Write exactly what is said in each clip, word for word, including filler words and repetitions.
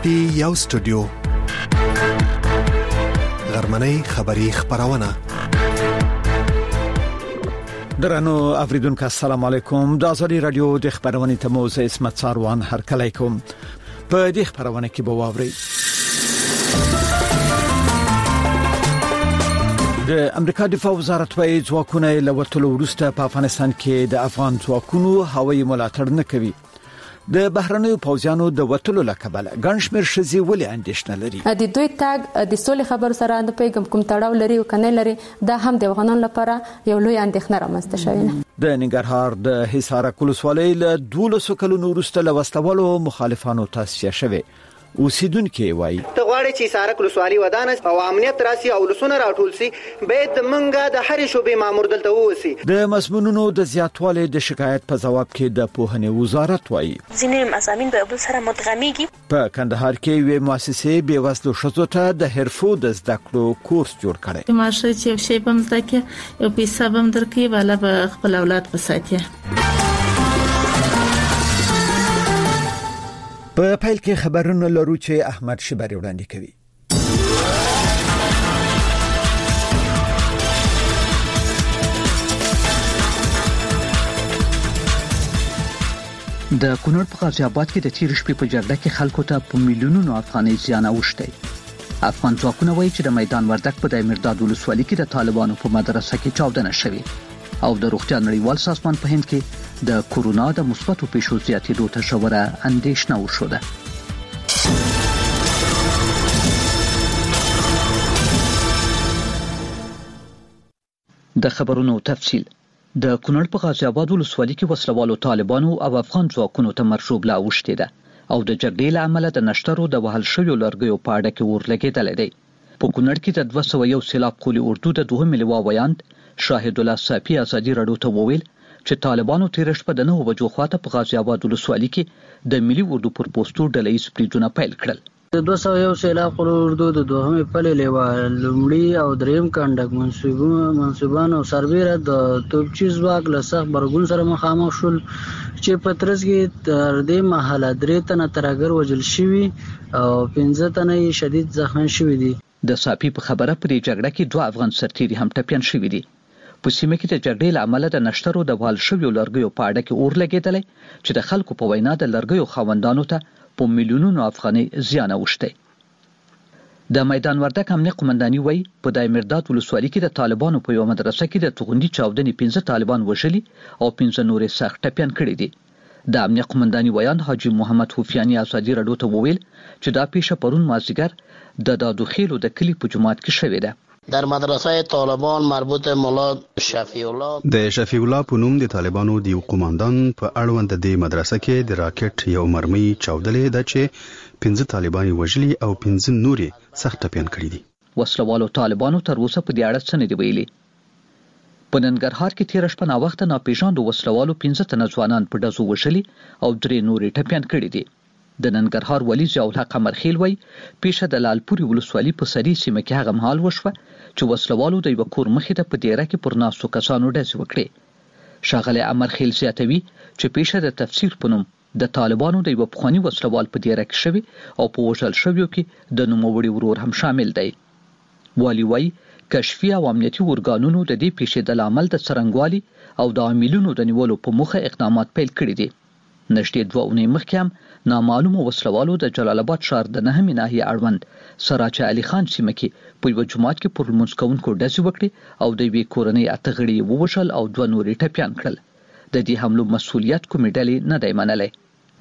یو سټوډیو غرمنۍ خبری خبرونه درنو اوریدونکو السلام علیکم د ازادي رادیو د خبرونې تموز اسمت ساروان هر کله کوم په دې خبرونه کې به واوري د امریکا دفاع وزارت وايي ځواکونه له وټلو وروسته په افغانستان کې د افغان ځواکونو هوایي ملاتړ نه کوي د بهرنیو پوځیانو د وټلو لکبل ګنشمیر شزي ولې اندېښنه لري د دوی تاګ د سولې خبرو سره د پیغام کوم تړاو لري او کنه لري دا هم د افغانانو لپاره یو لوی اندېښنه رامنځته شوې د ننګرهار د حصار کولسوالۍ له دولسو کلونو وروسته له وسلوالو مخالفانو تاسیه شوه اوسیدونکو وایي ته غواړي چې حصار کولسوالۍ ودانه او امنیت راسي او لسونه راټول سي باید منګه د هر شوبې مامور دلته ووسی د مضمونونو د زیاتوالي د شکایت په جواب کې د پوهنې وزارت وایي ځینې مضامین به بل سره مدغميږي په کندهار کې وی مؤسسې به وسلو شذو ته د حرفو د زده کړو کورس جوړ کړي ماشه چې شی په مزده کې یو پیسې بم درکې والا به خپل اولاد بساتي په پیل کې خبرونه لرو چې احمد شبری وړاندې کوي د کونړ په غازی آباد کې د تیر شپې په جګړه کې خلکو ته په میلیونونو افغانۍ زیان اوښتی افغان ځواکونه وایي چې د میدان وردک په دایمرداد ولسوالۍ کې د طالبانو په مدرسه کې چاودنه شوې او د روغتیا نړیوال سازمان په هند کې د کورونا د مثبتو پیښو زیاتېدو ته ژوره اندېښنه وښوده د خبرونو تفصیل د کونړ په غازی آباد ولسوالۍ کې وسلوالو طالبانو او افغان ځواکونو ته مرشوبله اوښتې ده او د جګړې له امله د نشترو د وهل شویو لرګیو په اړه کې اور لګېدلی دی په کونړ کې د دوه سوه یو سیلاب قولي اردو د دوهمې لواء ویاند شاهد الله صافي ازادي رادیو ته وویل چې طالبانو تیر شپه د نهو بجو خواته په غازی آباد ولسوالۍ کې د ملي اردو پر پوسټو ډلهییز بریدونه پیل کړل د دوه سوه یو سیلاب قولي اردو د دوهمې پلې لواء لومړي او دریم کندک منصوبان او سربیره د توپچي ځواک له سخت برګون سره مخامخ شول چې په ترڅ کې تر دې مهاله درې تنه ترهګر وژل شوي او پنځه تنه شدید زخمي شوي دي د صافي په خبره پرې جګړه کې دوه افغان سرتیري هم ټپیان شوي دي په سیمه کې د جګړې له امله د نشترو د وهل شویو لرګیو په اړه کې اور لګېدلی چې د خلکو په وینا د لرګیو خاوندانو ته په میلیونونو افغانۍ زیان اوښتی د میدان وردک امنیه قومنداني وایي په دایمرداد ولسوالۍ کې د طالبانو په یو مدرسه کې د توغندي چاودنې پنځه طالبان وژلي او پنځه نورې سخت ټپیان کړي دي د امنیه قومنداني ویاند حاجي محمد حفیانی ازادي رادیو ته وویل چې دا پیښه پرون مازدیګر د دادوخیلو د کلي په جومات کې شوې ده در مدرسه طالبان مربوط مولا شفیع الله د شفیع الله په نوم د طالبانو د یو قوماندان په اړوند د مدرسه کې د راکټ یو مرمۍ چاودلې ده چې پنځه طالبان وژلي او پنځه نورې سخت ټپیان کړي دي وسلوالو طالبانو تر اوسه په دې اړه څه نه دی ویلي په ننګرهار کې تیر شپه ناوخته ناپېژاندو وسلوالو پنځه تنه ځوانان په ډزو وژلي او درې نورې ټپیان کړي دي د ننګرهار والي ضیاء الحق امرخیل وایي پیښه د لالپوري ولسوالۍ په سري سیمه کې هغه مهال وشوه چې وسلوالو د یو کور مخې ته په دیره کې پر ناستو کسانو ډزې وکړې ښاغلی امرخیل زیاتوي چې پیښه د تفسیر په نوم د طالبانو د یو پخواني وسلوال په دیره کې شوی او په وژل شویو کې د نوموړي ورور هم شامل دی والي وایي کشفي او امنیتي ارګانونو د دې پیښې د لامل د څرنګوالي او د عاملونو د نیولو په موخه اقدامات پیل کړي دي نږدې دوه اونۍ مخکې هم نامعلومو وسلوالو د جلال آباد ښار د نهمې ناحیې اړوند سراج علي خان سیمه کې په یوه جومات کې پر لمونځ کوونکو ډزې وکړې او د یوې کورنۍ اته غړي یې ووژل او دوه نورې ټپیان کړل د دې حملو مسؤلیت کومې ډلې نه دی منلی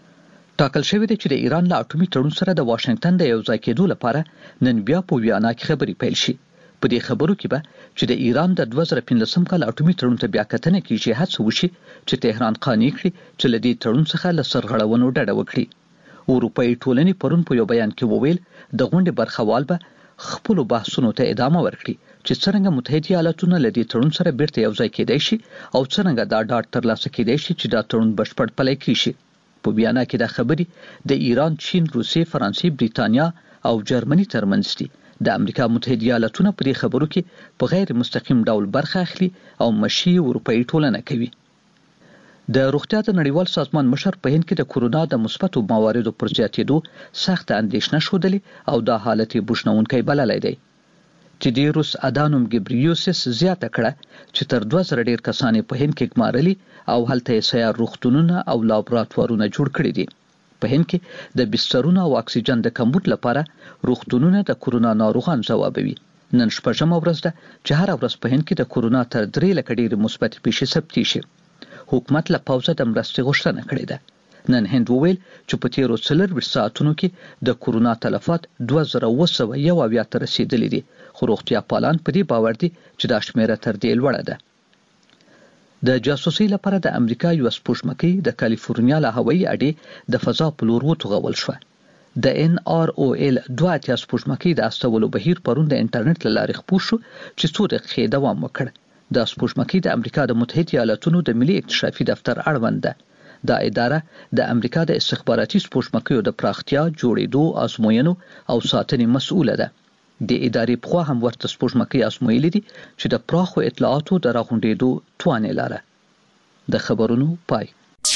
ټاکل شوی دی چې د ایران له اټومي تړون سره د واشنګټن د یو ځای کېدو لپاره نن بیا په ویانا کې خبرې پیل شي په دې خبرو کې به چې د ایران د دوه زره پنځلسم کال اټومي تړون ته بیا کتنه کیږي هڅه وشي چې تهران قانع کړي چې له دې تړون څخه له سرغړونو ډډه وکړي اروپایي ټولنې پرون په یو بیان کې وویل د غونډې برخوال به خپل بحثونو ته ادامه ورکړي چې څنګه متحده ایالاتونه له دې تړون سره بیرته یو ځای کېدای شي او څنګه دا ډاډ ترلاسه کېدای شي چې دا تړون بشپړ پلی کړي شي په بیان کې دا خبرې د ایران، چین، روسیې، فرانسې، بریتانیا او جرمني ترمنځ دي د امریکا متحده ایالاتونه په دې خبرو کې په غیر مستقیم ډول برخه اخلي او مشي اروپایي ټولنه کوي د روغتیا د نړیوال سازمان مشر په هند کې د کورونا د مثبتو مواردو پر زیاتېدو سخت اندېښنه ښودلې او دا حالت یې بوشنونکی بللی دی. تیدیروس ادانوم ګبریوسس زیاته کړه چې تر دوه زره ډیر کسان په هند کې ګمارلي او هلته یې سیار روغتونونه او لابراتوارونه جوړ کړي دي. په هند کې د بسترونو او اکسیجن د کمبود لپاره روغتونونه د کورونا ناروغان ځوابوي. نن شپږمه ورځ ده چې هر ورځ په هند کې د کورونا تر درې لکه ډېرې مثبتې پیښې ثبتې شي. حکومت له پوځه د مرستې غوښتنه کړې ده. نن هند وویل چې په تیرو څلورویشت ساعتونو کې د کورونا تلفات دوه زره اوه سوه یو اویا ته رسېدلي دي، خو روغتیا پالان په دې باور دي چې دا شمیره تر دې لوړه ده. د جاسوسۍ لپاره د امریکا یو سپوږمکۍ د کالیفورنیا له هوایي اډې د فضا په لور وتوغول شوه. د ان آر او ال دوه اتیا سپوږمکۍ د استولو بهیر پرون د انټرنیټ له لارې خپور شو چې څو دقیقې دوام وکړ. دا سپوږمکۍ د امریکا د متحده ایالاتونو د ملي اکتشافي دفتر اړوند ده. دا اداره د امریکا د استخباراتي سپوږمکیو د پراختیا، جوړېدو، ازموینو او ساتنې مسؤله ده. د ادارې پخوا هم ورته سپوږمکۍ ازمویلې دي چې د پراخو اطلاعاتو د راغونډېدو توان یې لاره. د خبرونو پای.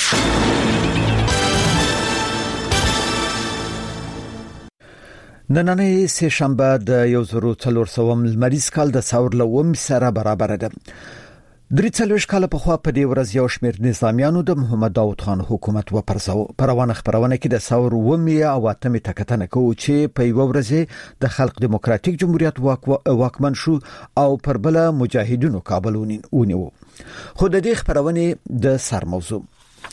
نننۍ سه شنبه د یو زرو څلور سوه لمریز کال د ثور له اوومې سره برابر ده. درې څلوېښت کاله پخوا په دې ورځ یو شمېر نظامیانو د محمد داود خان حکومت وپرځاوه. په روانه خپرونه کې د ثور اوومې او اتمې ته کتنه کوو چې په یوه ورځ د خلق دیموکراتیک جمهوریت واکمن شو او پر بله مجاهدینو کابل ونیو. خو د دې خپرونې د سر موضوع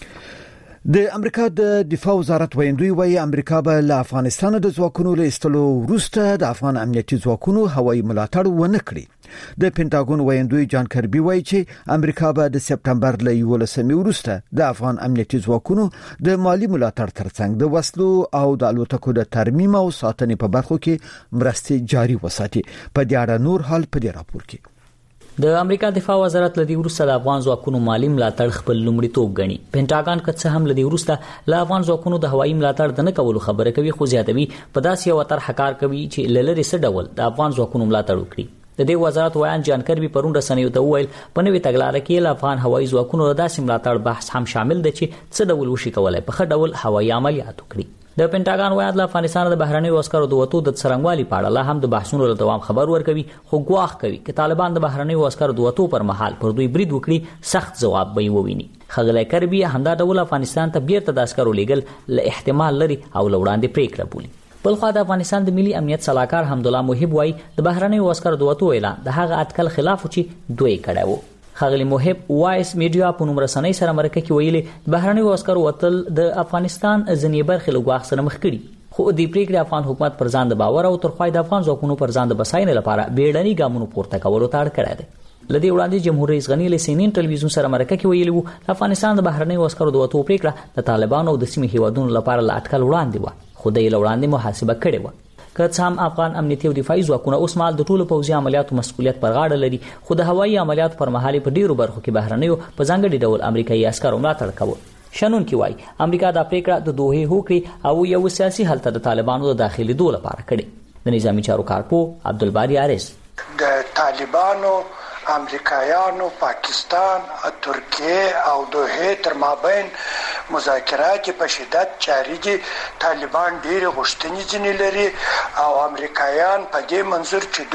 د امریکا د دفاع وزارت ویندوی وایي امریکا به له افغانستان د ځواکونو له ایستلو وروسته د افغان امنیتي ځواکونو هوایي ملاتړ ونه کړي. د پینټاګون ویندوی جان کربي وایي چې امریکا به د سپټمبر له یولسمې وروسته د افغان امنیتي ځواکونو د مالی ملاتړ ترڅنګ د وسلو او د الوتکو د ترمیم او ساتنې په برخو کې مرستې جاري وساتي. په دې اړه نور حال په دې راپور کې. د امریکا دفاع وزارت لدی وروسته د افغان ځواکونو مالی ملاتړ خپل لومړیتوب ګڼي. پینټاګون کڅ هم لدی وروسته له افغان ځواکونو د هوایي ملاتړ د نه کولو خبره کوي، خو زیاتوي په داسې یو طرح کار کوي چې لری څه ډول د افغان ځواکونو ملاتړ وکړي. د دې وزارت وایي جان کربي پرون رسنیو ته وویل په نوې تګلارې کې له افغان هوایي ځواکونو د داسې ملاتړ بحث هم شامل دی چې څه ډول وشي کولای په ښه ډول هوایي عملیات وکړي. د پینټاګون وایي د افغانستان د بهرنیو عسکرو د وټو د څرنګوالي په اړه لا هم د بحثونو له دوام خبر ورکوي، خو ګواښ کوي چې طالبان د بهرنیو عسکرو د وټو پر مهال پر دوی برید وکړي سخت ځواب به وویني. ښاغلی کربي همدا ډول افغانستان ته بیرته د عسکرو لیږل له احتمال لري او له وړاندې پریکړه بولي. بلخوا د افغانستان د ملي امنیت صلاحکار حمدالله محب وایي د بهرنیو عسکرو د وټو اعلان د هغه اټکل خلاف و چې دوی کړی و. ښاغلی محب وایس میډیا په نوم رسنۍ سره مرکه کې ویلي د بهرنیو عسکرو وتل د افغانستان ځینې برخې له ګواښ سره مخ کړي، خو د پریکړې افغان حکومت پر ځان د باور او ترخوای د افغان ځواکونو پر ځان د بساینې لپاره بیړني ګامونو پورته کولو ته اړ کړی دی. لدې وړاندې جمهور رئیس غنی له سینین ټلویزیون سره مرکه کې ویلي وو د افغانستان د بهرنیو عسکرو د وټو پریکړه د طالبانو او د سیمې هیوادونو لپاره لا اټکل وړاندې و، خو د یې وړاندې محاسبه کړې و. که څه هم افغان امنیتي او دفاعي ځواکونه اوس مهال د ټولو پوځي عملیاتو مسؤلیت پر غاړه لري، خو د هوایي عملیاتو پر مهال په ډیرو برخو کې بهرنیو په ځانګړي ډول امریکایي عسکرو ملاتړ کوي. شنونکي وایي امریکا دا پریکړه د دوه هوکړې او یو سیاسي حل ته د طالبانو د داخلي دوه لپاره کړي. د نظامی چارو کارپو عبدالباری عارض د طالبانو، امریکایانو، پاکستان، ترکیه او دوه تر مابین مذاکرات په شدت جاری دي. طالبان ډېر غوښتنې ځینې لري او امریکایان په دې منظور چې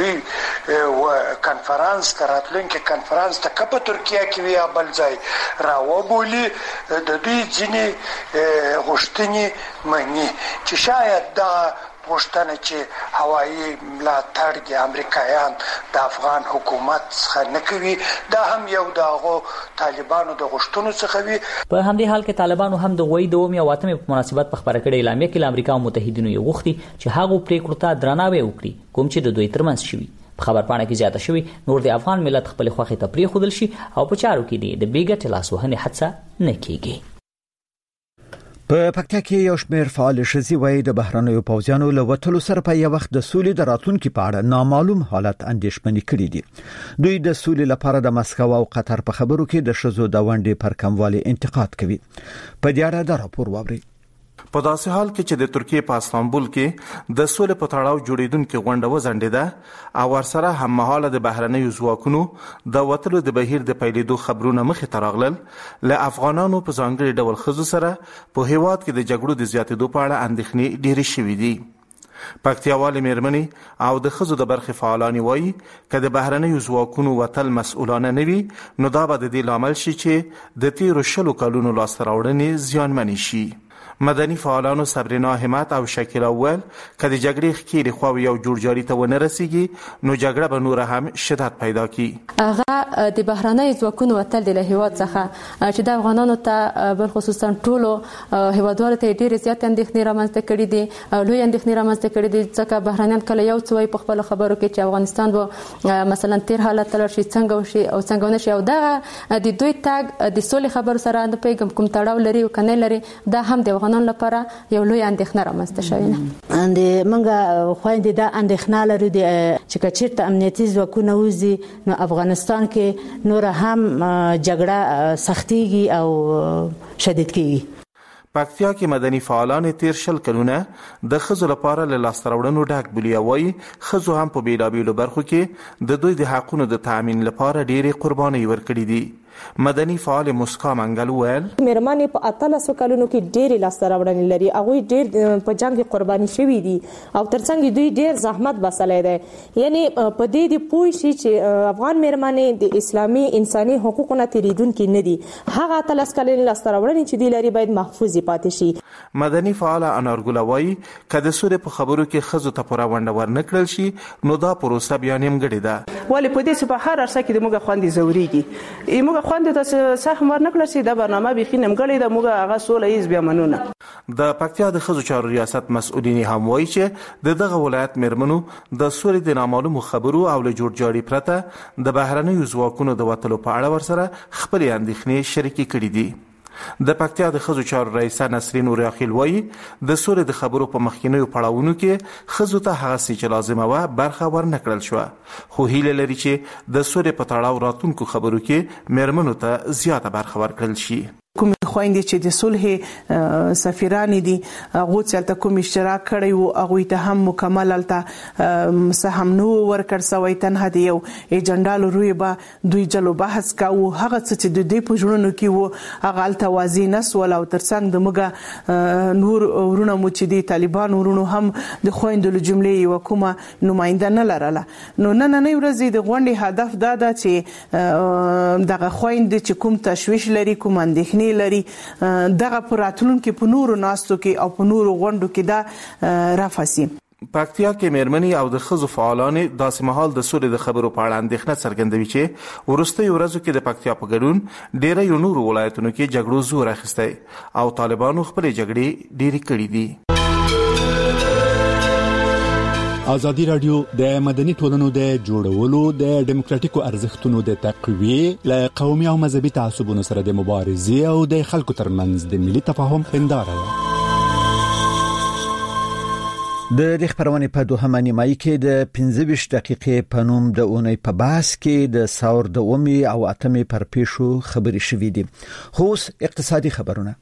دوی کنفرانس ته راتلونکي کنفرانس ته که په ترکیه کې وي یا بل ځای راوبولي د دوی ځینې غوښتنې مني چې شاید دغه غوښتنه چې هوایي ملاتړ د امریکایان د افغان حکومت څخه نه کوي دا هم یو د هغو طالبانو د غوښتنو څخه وي. په همدې حال کې طالبانو هم د غوي د اومې او اتمې په مناسبت په خبره کړې اعلامیه کې له امریکا او متحدینو یې غوښتي چې هغو پریکړو ته درناوی وکړي کوم چې د دوی ترمنځ شوي. په خبرپاڼه کې زیاته شوي نور د افغان ملت خپل خوښي ته پرېښودل شي او په چارو کې د بیګټ لاسوهنې حادثه نه کیږي. په پکتیا کې یو شمېر فعال ښځې وایي د بهرنیو پوځیانو له وتلو سره په یو وخت د سولې د راتلونکي په اړه نامعلوم حالت اندېښمنې کړي دي. دوی د سولې لپاره د مسکو او قطر په خبرو کې د ښځو د ونډې پر کموالي انتقاد کوي. په دې اړه د راپور واوري. په داسې حال کې چې د ترکیې په استانبول کې د سولې په تړاو جوړیدونکې غونډه وځنډېده او ورسره هممهاله د بهرنیو ځواکونو د وتلو د بهیر د پیلېدو خبرونه مخې ته راغلل، له افغانانو په ځانګړي ډول ښځو سره په هیواد کې د جګړو د زیاتېدو په اړه اندېښنې ډېرې شوې دي. پکتیاوالې مېرمنې او د ښځو د برخې فعالانې وایي که د بهرنیو ځواکونو وتل مسؤلانه نه وي نو دا به د دې لامل شي چې د تیرو شلو کلونو لاسته راوړنې زیانمنې شي. مدني فعالانو صبرینا همت او شکیلا ویل که د جګړې ښکېلې خواوې یو جوړجاري ته ونه رسیږي نو جګړه به نوره هم شدت پیدا کړي. هغه د بهرنیو ځواکونو وتل د هیواد څخه چې د افغانانو ته بل خصوصا ټولو هیوادوالو ته ډېرې زیاتې اندېښنې رامنځته کړي دي، لوی اندېښنې رامنځته کړي دي، ځکه بهرنیان کله یو څه وایي په خپلو خبرو کې چې افغانستان به مثلا تیر حالت ته لاړ شي، څنګه وشي او څنګه ونه شي، او دغه د دوی تګ د سولې خبرو سره نه پوهېږم کوم تړاو لري او که نه لري، دا هم د افغانانو لپاره یو لوی اندېښنه رامنځته شوې ده. د موږ خویندې دا اندېښنه لرو چې که چېرته امنیتي ځواکونه وځي نو افغانستان کې نوره هم جګړه سختېږي او شدید کېږي. پکتیا کې مدني فعالان تیر شل کلونه د ښځو لپاره له لاسته راوړنو ډک بولي او وایي ښځو هم په بېلابېلو برخو کې د دوی د حقونو د تأمین لپاره ډېرې قربانۍ ورکړي دي. مدني فعال مسکا منګل ویل مېرمنې په اتلسو کلونو کې ډېرې لاسته راوړنې لري، هغوی ډېر په جنګ کې قرباني شوي دي او ترڅنګ دوی ډېر زحمت باسلی دی. یعنی په دې دې پوه شي چې افغان مېرمنې د اسلامي انساني حقوقو نه تېرېدونکي نه دي، هغه اتلس کلنې لاسته راوړنې چې دوی لري باید محفوظ پاتې شي. مدني فعال انارګله وایي که د سولې په خبرو کې ښځو ته پوره ونډه ورنه کړل شي نو دا پروسه بیا نیمګړې ده. ولې په دې په هر عرصه کې د موږ خویندې ځورېږي، موږ خویندې ته سهم ورنکړل شي، دا برنامه بیخي نیمګړې ده، موږ هغه سوله ییز بیا منو نه. د پکتیا د ښځو چارو ریاست مسؤلین هم وایي چې د دغه ولایت مېرمنو د سولې د نامعلومو خبرو او له جوړجاړي پرته د بهرنیو ځواکونو د وتلو په اړه ورسره خپلې اندېښنې شریکې کړي دي. د پکتیا د ښځو چارو رئیسه نسرین اوریاخیل وایي د سولې د خبرو په مخکینیو پړاوونو کې ښځو ته هغه څه چې لازمه وه برخه ورنه کړل شوه، خو هیله لري چې د سولې په تړاو راتلونکو خبرو کې مېرمنو ته زیاته برخه ورکړل شي. کومې خویندې چې د صلح سفیرانې دي هغو چې هلته کوم اشتراک کړی و هغوی ته هم مکمل هلته سهم نه و ورکړ سوی، تنها د یو ایجنډا روی به دوی جلو بحث کاوه، هغه څه چې د دوی په زړونو کې و هغه هلته واضح نه سول او ترڅنګ د موږ نور ورونه مو چې د طالبان ورونو هم د خویندو له جملې یوه کومه نماینده نه لرله. نو نننۍ ورځې د غونډې هدف دا ده چې دغه خویندې چې کوم تشویش لري، کوم اندېښنې لري، دغه په راتلونکي په نورو ناستو کې او په نورو غونډو کې دا رفع سي. پکتیا کې مېرمنې او د ښځو فعالانې داسې مهال د سولې د خبرو په اړه اندېښنه څرګندوي چې وروستیو ورځو کې د پکتیا په ګډون ډېریو نورو ولایتونو کې جګړو زور اخیستی او طالبانو خپلې جګړې ډېرې کړي دي. ازادي راډیو د مدني ټولنو د جوړولو د ډیموکراتیکو ارزښتونو د تقویې له قومي او مذهبي تعصبونو سره د مبارزې او د خلکو ترمنځ د ملي تفاهم هنداره ده. د خبرونه په دوهمه نیمایي کې د پنځه ویشت دقیقې په نوم د اونۍ په بحث کې د ساور د اومي او اتمې پر پیښو خبرې شوې دي. خو اقتصادي خبرونه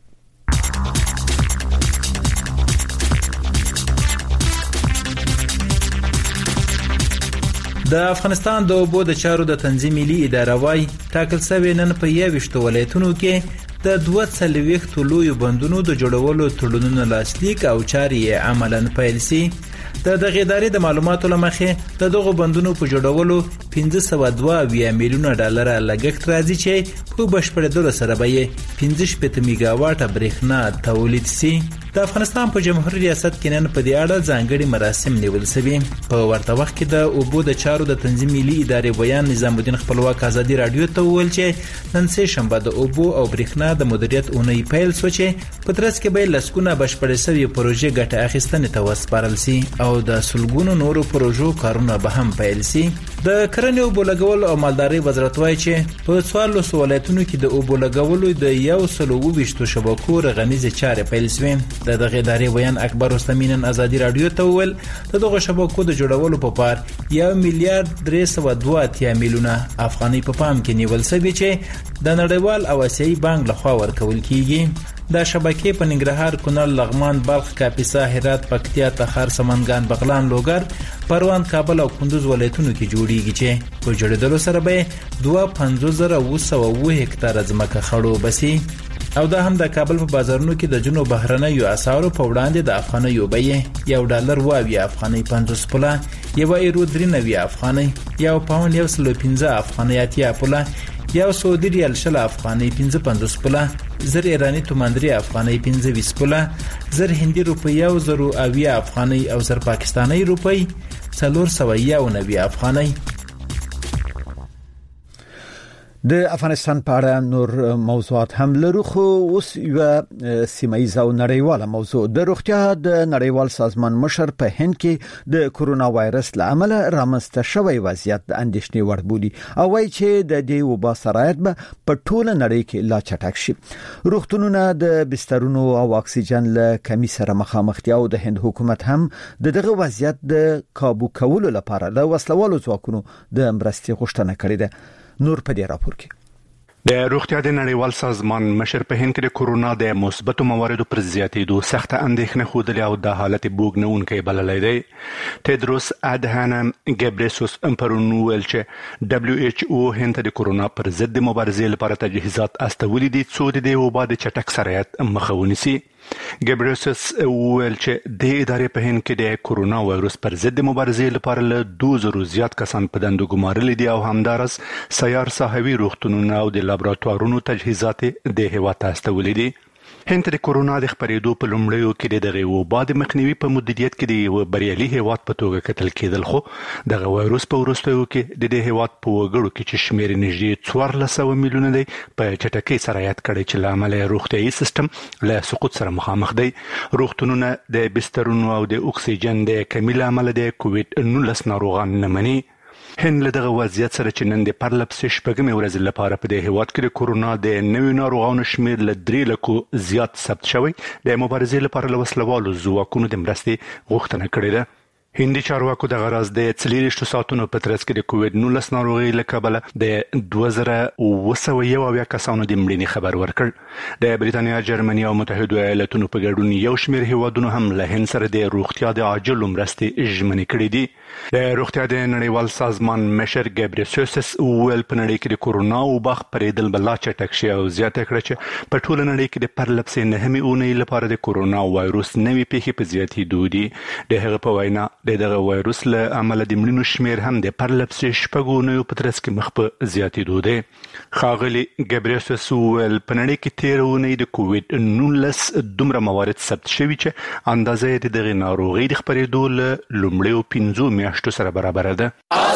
د افغانستان د اوبو د چارو د تنظیم ملي اداره وايي ټاکل شوی نن په یوویشت ولایتونو کې د دوه څلوېښت لویو بندونو د جوړولو تړونونه لاسلیک او چارې عملاً پیل شي. د دغه ادارې د معلوماتو لمخې د دغه بندونو په جوړولو پنځه سوه دوه اویا میلیونه ډالر لګښت راځي چې په بشپړېدلو سره به یې پنځه شپېته میګاواټه برېښنا تولید شي. د افغانستان په جمهوریت ریاست کې نن په دې اړه ځانګړي مراسم نیول شوي. په ورته وخت کې د اوبو د چارو د تنظیم ملي ادارې بیان نظام الدین خپلواک ازادي رادیو ته وویل چې نن سه شنبه د اوبو او برېښنا د مدیریت اونۍ پیل شو چې په ترڅ کې به لسګونه بشپړې شوې پروژې ګټه اخیستنې ته وسپارل شي او د سلګونو نورو پروژو کارونه به هم پیل شي. د کرنې اوبو لګول او مالدارۍ وزارت وایي چې په څوارلسو ولایتونو کې د اوبو لګولو د یو سل اوه ویشت شبکو رغنیزې چارې پیل شوې. د دغه ادارې ویان اکبر رستمی نن ازادي رادیو ته وویل د دغه شبکو د جوړولو په پار یو میلیارډ درې سوه دوه اتیا میلیونه افغانۍ په پام کې نیول شوي چې د نړیوال او آسیایي بانک لخوا ورکول کیږي. دا شبکې په ننګرهار، کونړ، لغمان، بلخ، کاپیسا، هرات، پکتیا، تخار، سمنګان، بغلان، لوګر، پروان، کابل او کندوز ولایتونو کې جوړیږي چې په جوړېدلو سره به دوه پنځوس زره اوه سوه اوه هکتاره ځمکه خړوبه سي. او دا هم د کابل په بازارونو کې د جنوب بهرنیو اسعارو په وړاندې د افغانیو بیې یو ډالر واوی افغانۍ پنځوس پوله، یو ایرو درې نوي افغانۍ، یو پاوند یو سلو پنځه افغانۍ اتیا پوله، یو سعودي ریال شل افغانۍ پنځه پنځوس پوله، زر ایرانی تومان درې افغانۍ پنځه ویس پوله، زر هندي روپۍ یو زرو اویا افغانۍ او زر پاکستاني روپۍ څلور سوه یو نوي افغانۍ. د افغانستان په اړه نور موضوعات هم لرو، خو اوس یو سیمایي او نړیواله موضوع د روغتیا د نړیوال سازمان مشر په هند کې د کورونا وایرس لامل رامنځته شوی وضعیت د اندېښنې وړ بولي او وايي چې د دې وبا سرایت به په ټوله نړۍ کې لا چټک شي. روغتونونه د بسترونو او اکسیجن له کمی سره مخامخ دي او د هند حکومت هم دغه وضعیت د کابو کولو لپاره له وسلوالو ځواکونو د مرستې غوښتنه کړې ده. نور په دې راپور کې د روغتیا د نړیوال سازمان مشر په هند کې د کورونا د مثبتو مواردو پر زیاتېدو سخت اندېښنه خوده او د حالت بوګنونکې بللی دی. تدروس ادهانم ګبریسوس امپرونو ویل چې دبليو ایچ او هند د کورونا پر ضد مبارزې لپاره تجهیزات استولي دي څو د دې وبا د چټک سرایت مخه ونیسي. ګبریسوس ویل چې د ادارې په هند کې د کورونا وایرس پر ضد مبارزې لپاره له دوه زره زیات کسان په دندو ګمارلي دي او همدارس سیار صحوي روغتونونه او د لابراتوارونو تجهیزات د هیواد ته استولي دي. هند د کورونا د خپرېدو په لومړیو کې د دغه وبا د مخنیوي په مدیریت کې د یو بریالي هیواد په توګه کتل کېدل، خو دغه وایرس په وروستیو کې د دې هیواد په وګړو کې چې شمېر نږدې څوارلس سوه میلیونه دی په چټکۍ سرایت کړی چې له امله روغتیايي سیستم له سقوط سره مخامخ دی. روغتونونه د بسترونو او د اکسیجن د کمی له امله د کووډ نولس ناروغان نه مني. هند له دغه وضعیت سره چې نن د پرلپسې شپږمې ورځې لپاره په دې هیواد کې د کورونا د نویو ناروغانو شمېر له درې لکو زیات ثبت شوی د مبارزې لپاره له وسلوالو ځواکونو د مرستې غوښتنه کړې ده. هندي چارواکو د غرض د څلېرویشتو ساعتونو په ترڅ کې د کووډ نولس ناروغۍ له کبله د دوه زره اوه سوه یو اویا کسانو د مړینې خبر ورکړ. د بریتانیا، جرمني او متحده ایالاتونو په ګډون یو شمېر هیوادونو هم له هند سره د روغتیا د عاجلو مرستې ژمنې کړې دي. د روغتیا د نړیوال سازمان مشر ګبریسوس ویل په نړۍ کې د کورونا وبا خپرېدل به لا چټک شي او زیاته کړه چې په ټوله نړۍ کې د پرلپسې نهمې اونۍ لپاره د کورونا وایرس نوې پیښې په زیاتېدو دي. د هغه په وینا د دغه وایرس له امله د مړینو شمېر هم د پرلپسې شپږو اونیو په ترڅ کې مخ په زیاتېدو دی. ښاغلي ګبریسوس ویل په نړۍ کې تېره اونۍ د کووډ نولس دومره موارد ثبت شوي چې اندازه یې د دغې ناروغۍ د خپرېدو له لومړیو پنځو میاشتو سره برابره ده.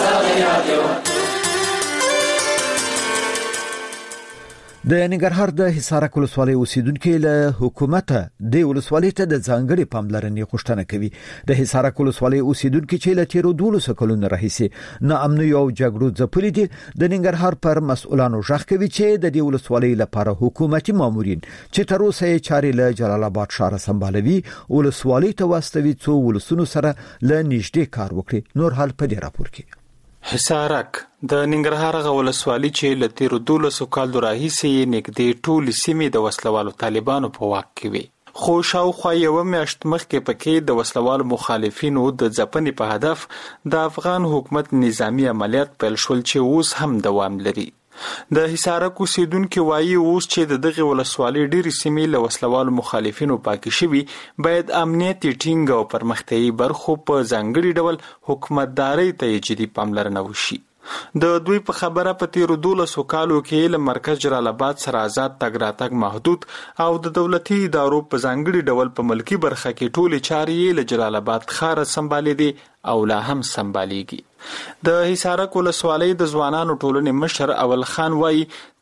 د ننګرهار د حصارک ولسوالۍ اوسیدونکو له حکومت د ولسوالۍ ته د ځانګړي پاملرنې غوښتنه کوي. د حصارک ولسوالۍ اوسیدونکو چې له تیرو دولسو کلونو راهیسې ناامنۍ او جګړو ځپلي دي د ننګرهار پر مسؤلانو غږ کوي چې د دې ولسوالۍ لپاره حکومتي مامورین چې تر اوسه یې چارې له جلال آباد ښار سمبالوي ولسوالۍ ته واستوي څو ولسونو سره له نږدې کار وکړي. نور حال په دې راپور کې. حصارک د ننګرهار غو ولسوالۍ چې له تیرو دولسو کالو راهیسې نږدې ټولې سیمې د وسلوالو طالبانو په واک کې وي، خو شاوخوا یوه میاشت مخکې پکې د وسلوالو مخالفینو د ځپنې په هدف د افغان حکومت نظامی عملیات پیل شول چې اوس هم دوام لري. د حصارک اوسیدونکو وایي اوس چې د دغه ولسوالۍ ډېرې سیمې له وسلوالو مخالفینو پاکې شوي باید امنیت ټینګ او پرمختیایي برخو په ځانګړي ډول حکومتدارۍ ته جدي پاملرنه وشي. د دوی په خبره په تیرو دولسو کالو کې له مرکز جلال آباد سره آزاد تګ راتګ محدود او د دولتي ادارو په ځانګړي ډول په ملکی برخه کې ټولې چارې له جلال آباد ښار سمبالې دي او لا هم سمبالېږي. د حصارک ولسوالۍ د ځوانانو ټولنې مشر اول خان وایي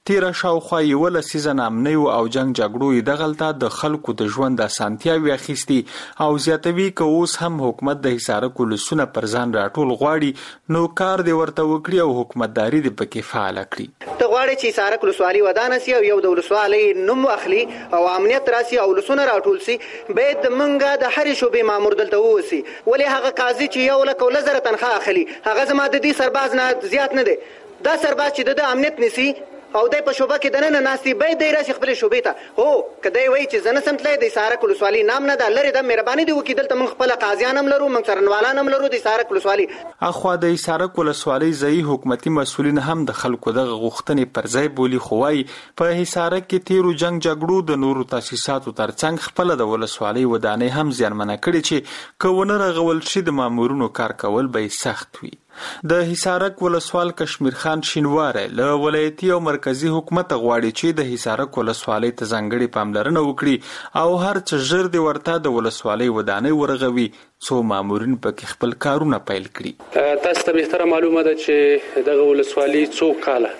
تیر شاوخوا یو لسیزه نامنیو او جنگ جګړو دغلطه د خلکو د ژوند اسانتیاوي اخیستي او زیاتوي که اوس هم حکومت د حصار کولسونه پر ځان راټول غواړي نو کار دی ورته وکړي او حکومتداري د پکې فعال کړي. ته غواړي چې حصار کولسوالي ودانه سي او یو د ولسوالۍ نوم واخلي او امنیت راسي او لسونه راټول سي باید منګه د هر شوبې مامور دلته ووسی ولی هغه قاضي چې یو لک ولزر تنخواه اخلي هغه زما د دې سرباز نه زیات نه دی. دا سرباز چې د امنیت نسی او دای په شوبه کې دنه ناشتي به دی راشي خپل شوبې ته هو کدی وای چې زنه سمتلې د ساره کولسوالي نام نه د لری د مهرباني دی وکیدل ته من خپل قاضیان هم لرو من سرنوالان هم لرو د ساره کولسوالي اخو د ساره کولسوالي ځای حکومتي مسولین هم د خلکو د غوښتنې پر ځای بولی خوای په حصار کې تیرو جنگ جګړو د نورو تاسیساتو ترڅنګ خپل د ولسوالي ودانې هم زیانمنه کړي چې کونه رغول شي د مامورونو کار کول به سخت وي. د حصارک ولسوال کشمیر خان شینواره له ولایتي او مرکزی حکومت غواړي چې د حصارک ولسوالۍ ته ځانګړي پاملرنه وکړي او هر څه ژر دی ورته د ولسوالۍ ودانۍ ورغوي څو مامورین پکې خپل کارونه پیل کړي. تاسو ته به معلومه ده چې دغه ولسوالۍ څو کاله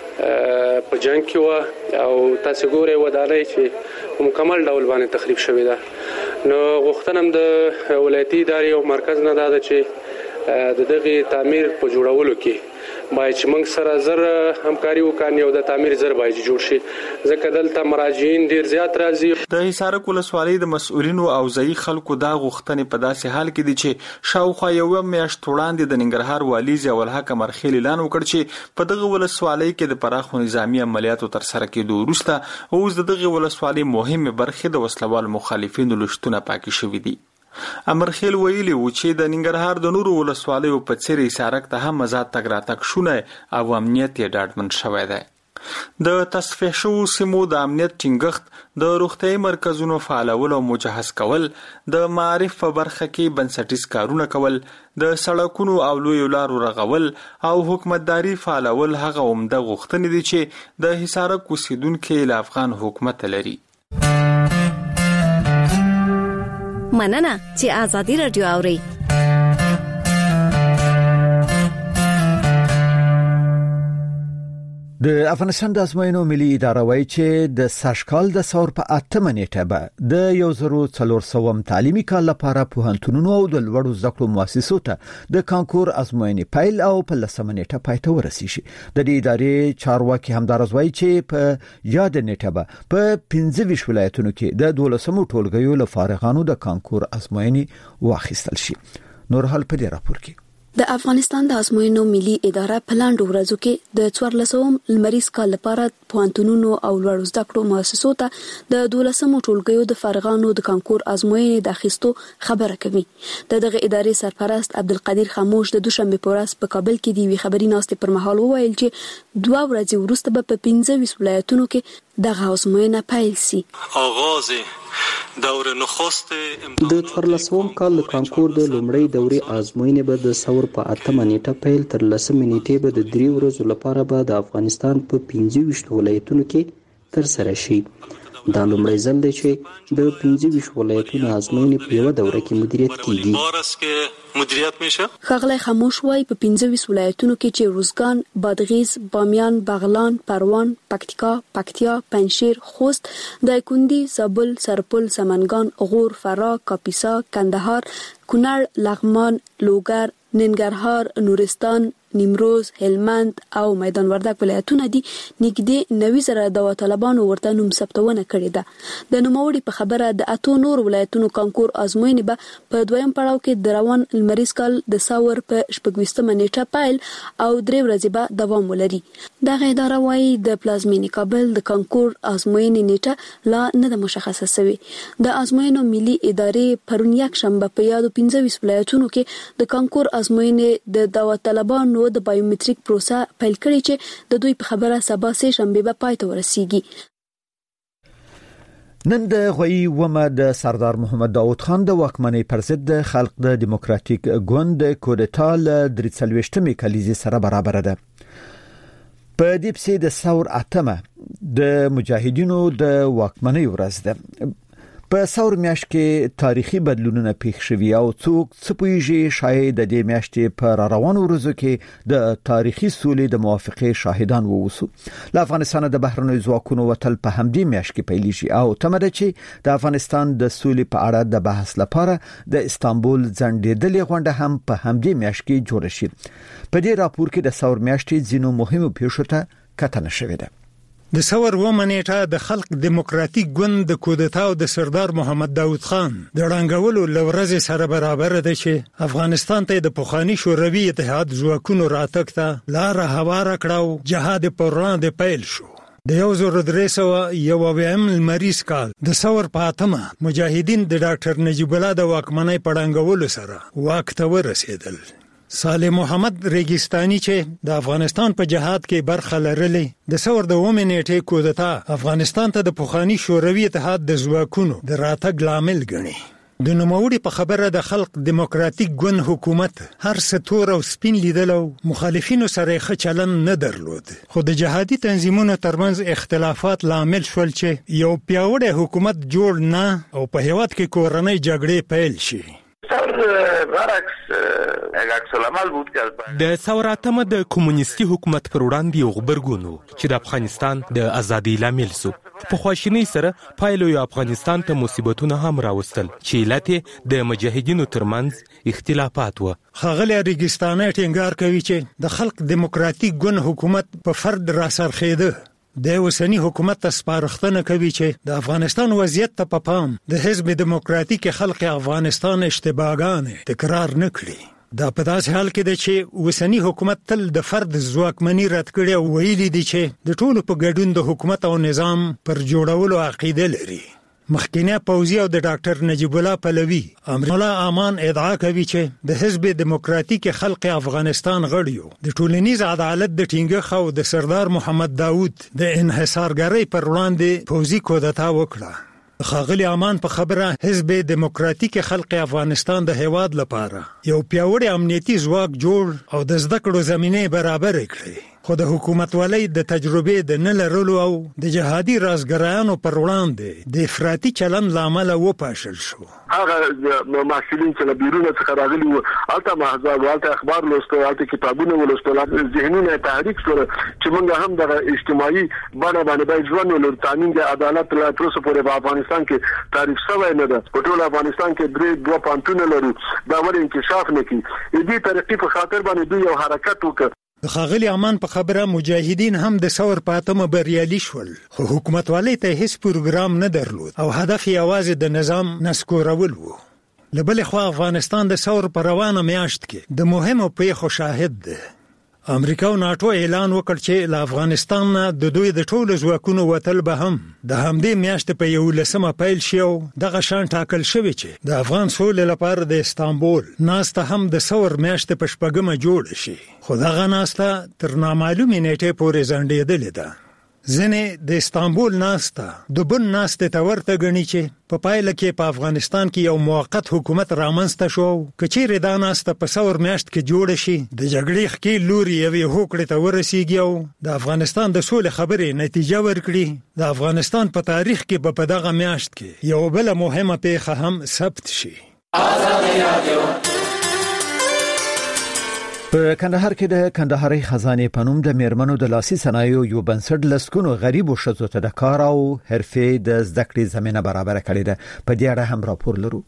په جنگ کې و او تاسو ګورئ ودانۍ چې مکمل ډول باندې تخریب شوې ده نو غوښتنه هم د ولایتي ادارې او مرکز نه ده چې د دغه تعمیر په جوړولو کې باید چې موږ سره زر همکاري وکړو او د تعمیر زر باید جوړ شي ځکه دلته مراجعین ډیر زیات راځي. د حصار کولسوالۍ د مسؤلینو او ځای خلکو دا غوښتنې په داسې حال کې دي چې شاوخوا یو میاشت وړاندې د ننګرهار والی ضیاء الحق مرخیل اعلان وکړ چې په دغه ولسوالۍ کې د پراخو نظامی عملیاتو تر سره کېدو وروسته اوس دغه ولسوالۍ مهمه برخه د وسلوال مخالفینو لشتونه پاکي شوې دي. امرخیل ویلي و چې د ننګرهار د نورو ولسوالیو په څیر حصارک ته هم آزاد تګ راتګ شونه او امنیت یې ډاډمن شوی دی. د تصفیه شوو سیمو د امنیت ټینګښت د روغتیايي مرکزونو فعالول او مجهز کول د معارف په برخه کې بنسټیز کارونه کول د سړکونو او لویو لارو رغول او حکومتداري فعالول هغه عمده غوښتنې دي چې د حصارک اوسیدونکو له افغان حکومت لري. مننه چې آزادي رادیو اوري. د افغانستان د ازموینو ملي اداره وایي چې د ساشکال د ثور په اتمه نیټه به د یو زرو څلور سوم تعلیمي کال لپاره پوهنتونونو او د لوړو زده کړو مؤسسو ته د کانکور ازموینې پیل او په لسمه نیټه پای ته ورسیږي. د دې ادارې چارواکي همدارس وایي چې په یاد نیټه به په پنځه ویشت ولایتونو کې د دولسمو ټولګیو له فارغانو د کانکور ازموینې واخیستل شي. نور حال په دې راپور کې د افغانستان د ازموینو ملي اداره په لاندو ورځو کې د څوارلسم لمریز کال لپاره پوهنتونونو او لوړو زده کړو مؤسسو ته د دولسمو ټولګیو د فارغانو د کانکور ازموینې د اخیستو خبره کوي. د دغه ادارې سرپرست عبدالقدیر خاموش د دوشنبه په ورځ په کابل کې د وی خبري ناستې پر مهال وویل چې دوه ورځې وروسته به په پنځه ویشت ولایتونو کې دغه ازموینه پیل سي. آغاز دور نخست د څوارلسم کال د کانکور د لومړۍ دورې ازموینې به د ثور په اتمه نیټه پیل تر لسمې نیټې به د درې ورځو لپاره به د افغانستان په پنځه ویشت ولایتونو کې تر سره شي. دا لومړی ځل دی چې د پنځه ویشت ولایتونو ازموینې په یوه دوره کې مدیریت کیږي. مدیریت میشه. خغلی خاموش وای په پنځه ویشت ولایتونو کې چې روزګان، بادغیس، بامیان، بغلان، پروان، پکتیکا، پکتیا، پنجشیر، خوست، دایکندي، زابل، سرپل، سمنګان، غور، فراه، کاپیسا، کندهار، کونړ، لغمان، لوګر، ننګرهار، نورستان، نیمروز، هلمند او میدان وردګ ولایتونه دي. نږدې نوي زره داوطلبانو ورته نوم ثبتونه کړې ده. د نوموړي په خبره د اتو نور ولایتونو کانکور ازموینې به په دویم پړاو کې د روان لمریز کال د ثور په شپږویشتمه نیټه پیل او درې ورځې به دوام ولري. دغه اداره وايي د پلازمینې کابل د کانکور ازموینې نیټه لا نه ده مشخصه شوې. د ازموینو ملي ادارې پرون یک شنبه په یادو پنځه ویشت ولایتونو کې د کانکور ازموینې د داوطلبانو د بایومټریک پروسه پیل کړي چې د دوی په خبره سبا سه شنبه به پای ته ورسیږي. نن د غوي ومه د سردار محمد داود خان د واکمنۍ پر ضد د خلق د دیموکراتیک ګوند کودتا ل درې څلوېښتمې کلیزې سره برابر ده. په دې پسې د ثور اتمه د مجاهدینو د واکمنۍ ورځ ده. په څور میاشت کې تاریخي بدلونونه پیښ شوي او څوک څه پوهیږي شاید د دې میاشتې په روانو ورځو کې د تاریخي سولې د موافقې شاهدان ووسو. له افغانستان د بهرنیو ځواکونو وتل په همدې میاشت کې پیلېږي او تمه ده چې د افغانستان د سولې په اړه د بحث لپاره د استانبول ځنډېدلې غونډه هم په همدې میاشت کې جوړه شي. په دې راپور کې د څور میاشتې ځینو مهمو پیښو ته کتنه شوې ده. د څور ومه نیټه د خلق دیموکراتیک ګوند د کودتا او د سردار محمد داود خان د ړنګولو لورځ سره برابر ده چې افغانستان ته د پخوانی شوروي اتحاد ځواکونو راتګ ته لار هواره کړو. جهاد پر وړاندې پیل شو. د یو زر درې سوه یو اویایم لمریز کال د څور په اتمه مجاهدین د ډاکټر نجیب الله د واکمنۍ په ړنګولو سره واک ته ورسېدل. صالح محمد ریګستاني چې د افغانستان په جهاد کې برخه لرلې د څور د ومه نیټه کودتا افغانستان ته د پخوانی شوروي اتحاد د ځواکونو د راتګ لامل ګڼي. د نوموړي په خبره د خلق دیموکراتیک ګوند حکومت هر څه تور او سپین لیدل او مخالفینو سره ښه چلن نه درلود، خو د جهادي تنظیمونو ترمنځ اختلافات لامل شول چې یو پیاوړی حکومت جوړ نه او په هیواد کې کورنۍ جګړې پیل شي. د ثوراتمه د کمونیستي حکومت پر وړاندې یو غبرګون چې د افغانستان د ازادۍ لامل شو. په خواشینۍ سره پایلو یو افغانستان ته مصیبتونه هم راوستل چې علت د مجاهدینو ترمنځ اختلافات و. ښاغلی ریګستاني ټینګار کوي چې د خلق دیموکراتیک ګوند حکومت په فرد راسرخېده. د اوسنی حکومت ته سپارښتنه کوي چې د افغانستان وضعیت ته په پام د حزب دیموکراتیک خلق افغانستان اشتباهګانې تکرار نه کړي. دا په داسې حال کې ده چې اوسنی حکومت تل د فرد ځواکمني رد کړي او ویلي دي چې د ټولو په ګډون د حکومت او نظام پر جوړولو عقیده لري. مخکینه پوځي او د ډاکټر نجیب الله پلوي امرالله امان ادعا کوي چې د حزب دیموکراتیک خلق افغانستان غړیو د ټولنیز عدالت د ټینګښ او د سردار محمد داود د انحصارګرۍ پر وړاندې پوځي کودتا وکړه. ښاغلی امان په خبره حزب دیموکراتیک خلق افغانستان د هیواد لپاره یو پیاوړی امنیتي ځواک جوړ او د زده کړو زمینه برابر کړي، خو د حکومت ولې د تجربې د نه لرلو او د جهادي رازګرایانو پر وړاندې د افراطي چلن لامل وپاشل شو. هغه مسؤلین چې له بیرون څخه راغلي وو البته محضر والته اخبار لوستل، البته کتابونه ولوستل، ذهنونه تحریک شول چې موږ هم د اجتماعي باندې باندې ژوند ولر تامین د عدالت لا تر اوسه پورې په افغانستان کې تعریف شوی نه ده. په ټول افغانستان کې درې دوه پانتونه لرو، دا ول انکشاف نه کی. دې طریقې په خاطر باندې دوی یو حرکت وکړ. د ښاغلي امان په خبره مجاهدین هم د څور په اتمه بریالي شول، خو حکومت والی ته هیڅ پروګرام نه درلود او هدف یوازې د نظام نسکورول و. له بلې خوا افغانستان د څور په روانه میاشت کې د مهمو پیښو شاهد ده. امریکا او ناټو اعلان وکړ چې له افغانستان نه د دوی د ټولو ځواکونو وتل به هم د همدې میاشتې په یولسمه پیل شي او دغه شان ټاکل شوی چې د افغان سولې لپاره د استانبول ناسته هم د څور میاشتې په شپږمه جوړ شي، خو دغه ناسته تر نامعلومې نیټې پورې ځنډېدلې ده. ځینې د استانبول ناسته د بن ناسته ته ورته ګڼي چې په پایله کې په افغانستان کې یو موقت حکومت رامنځته شو. که چیرې دا ناسته په څور میاشت کې جوړه شي د جګړې ښکې لوري یوې هوکړې ته ورسیږي او د افغانستان د سولې خبرې نتیجه ورکړي، د افغانستان په تاریخ کې به په دغه میاشت کې یو بل مهمه پیښه هم ثبت شي. په کندهار کې د کندهاري خزانه په نوم د میرمنو د لاسي صنایعو یو بنسټ لسکونو غریبو ښځو ته د کار او حرفې د زده کړې زمينه برابر کړې ده. په دې اړه هم راپور لرو.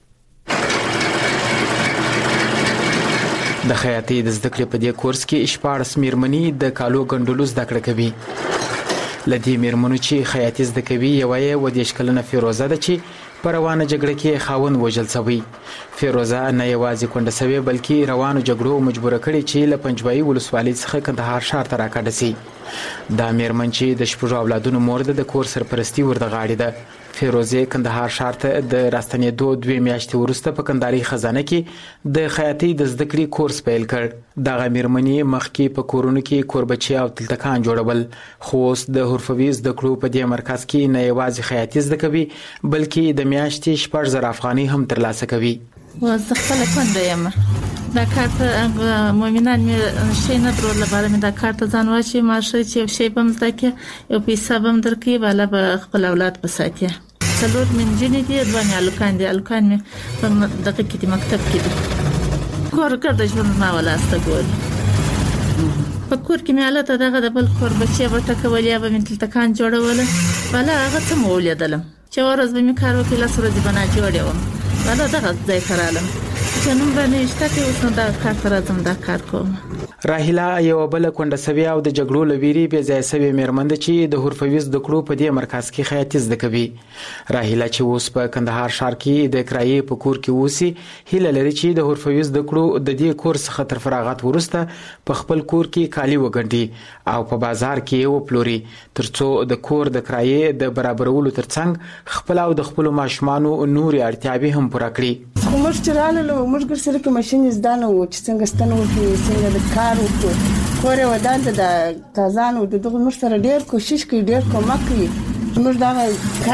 د خیاطۍ د زده کړې په دې کورس کې شپاړس میرمنې د کالو ګنډلو زده کړه کوي. لدې میرمنو چې خیاطۍ زده کوي یو یې و دیش کلنه فیروزه ده چې په روانه جګړه کې خاوند وژل شوی. فیروزه نه یوازې کونډه شوې بلکې روانو جګړو مجبوره کړې چې له پنجوایي ولسوالۍ څخه کندهار ښار ته راکډه شي. دا میرمن چې د شپږو اولادونو مور ده د کور سرپرستي ورته غاړې ده. فیروزه کندهار ښار ته د راستنېدو دوه میاشتې وروسته په کندهاري خزانه کې د خیاطۍ د زده کړې کورس پیل کړ. دغه میرمنې مخکې په کورونو کې کوربچې او تلتکان جوړول، خو اوس د حرفوي زده کړو په دې مرکز کې نه یوازې خیاطۍ زده کوي بلکې د میاشتې شپږ زره افغانۍ هم ترلاسه کوي. زه خپله کونډه یم، دا کار ته مؤمنان مې شی نه درلود، لپاره مې دا کار ته ځان واچوي، ما ښه چې یو شی به م زده کړي، یو پیسه به م درکړي، بالا به خپل اولاد به ساتي. څلور منځني دي دوه الکان دي الکان مې په دغه کې د مکتب کې دي کور کړ د ژوند ما ولاسته ګول په کور کې مې حالت دغه د بل کور بچي ورته کولیا به مې تلتکان جوړوله ولا هغه ته مولیدلم چې ورځ به مې کار وکړ لاسره دې بنا جوړوم ولا دغه ځای کرالم چې نن باندې شته اوس نو دا کار راځم دا کار کوم. راهیلا یو بل کونډه سوي او د جګړو لويري به ځای سوي مېرمند چې د حرفويز د کړو په دې مرکز کې خیاطي زده کوي. راهیلا چې اوس په کندهار ښار کې د کرایې په کور کې اوسي هیله لري چې د حرفويز د کړو د دې کورس خطر فراغت ورسته په خپل کور کې کالي وګڼي او په بازار کې وپلوري ترڅو د کور د کرایې د برابرولو ترڅنګ خپل او د خپل ماشومانو نوري اړتیاوې هم پوره کړي. موږ چې رااله موږ ګرځره کې ماشين زدانه و چې څنګه ستنه وکړي څنګه د کار وکړو کورې ودان د تازانو د دغه مر سره ډېر کوشش کوي ډېر کومک کوي موږ دا